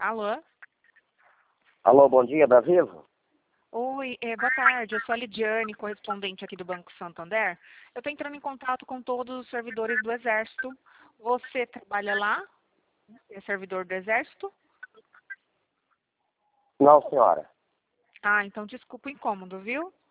Alô? Alô, bom dia, da Vivo? Oi, boa tarde. Eu sou a Lidiane, correspondente aqui do Banco Santander. Eu estou entrando em contato com todos os servidores do Exército. Você trabalha lá? É servidor do Exército? Não, senhora. Ah, então desculpa o incômodo, viu?